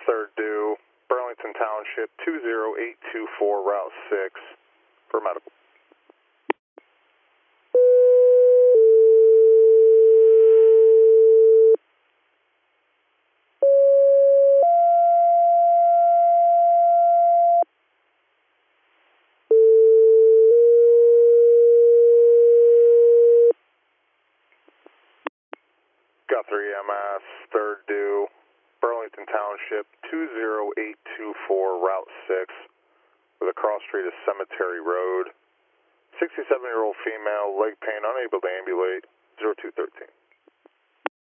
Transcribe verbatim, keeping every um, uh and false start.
third due, Burlington Township, two zero eight two four, Route six, for medical. Guthrie M S, third due, Burlington Township, two zero eight two four, Route six, where the cross street is Cemetery Road. sixty-seven-year-old female, leg pain, unable to ambulate, zero two thirteen.